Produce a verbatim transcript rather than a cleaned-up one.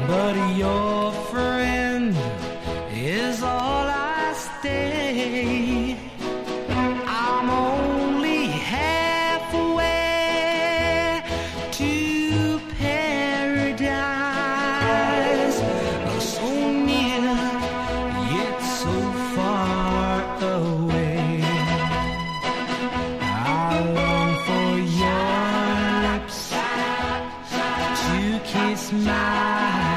but your friend is all I stay. I'm only halfway to paradise, so near yet so far away. I long for your lips to kiss my